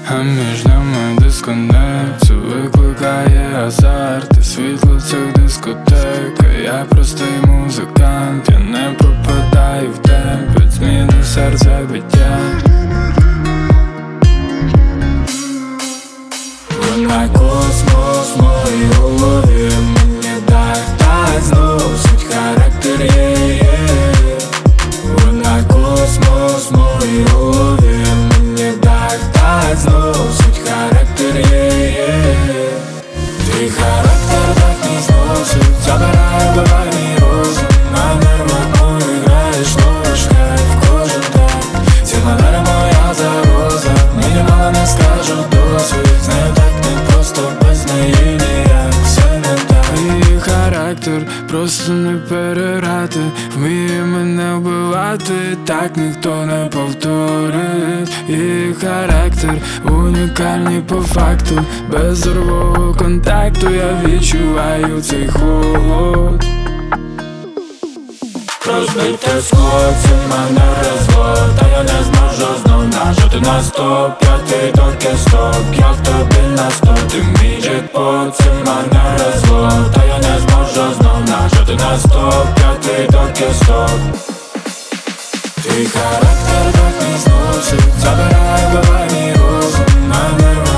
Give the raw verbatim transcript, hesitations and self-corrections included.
А між нами дисконект, це викликає азарт і світло цих дискотек. А я простий музикант, я не попадаю в темп від зміни серця биття. Вона космос в моїй голові, мені так, так знов суть характер є, є. Вона космос в моїй голові, мені так, так знов суть характер є, є. Твій характер так не зносить, забирає, вбиває мій розум. На нервах моїх граєш ложка в кожен так. Ці манери моя загроза, мені мало не скажу досвід. Знаю так не просто, без неї ніяк все не так. Її характер просто не переграти, вміє мене вбивати, так ніхто не повторить. Її характер унікальний по факту, без зорового контакту я відчуваю цей холод. Розбите скло, це мене розвод, та я не зможу знов нажати на стоп. П'ятий доки стоп, я в тобі на сто. Ти мій джекпот, це мене розвод, та я не зможу знов нажати на стоп. П'ятий доки стоп. Твій характер так не зносить, забирає, вбиває мій розум. На нервах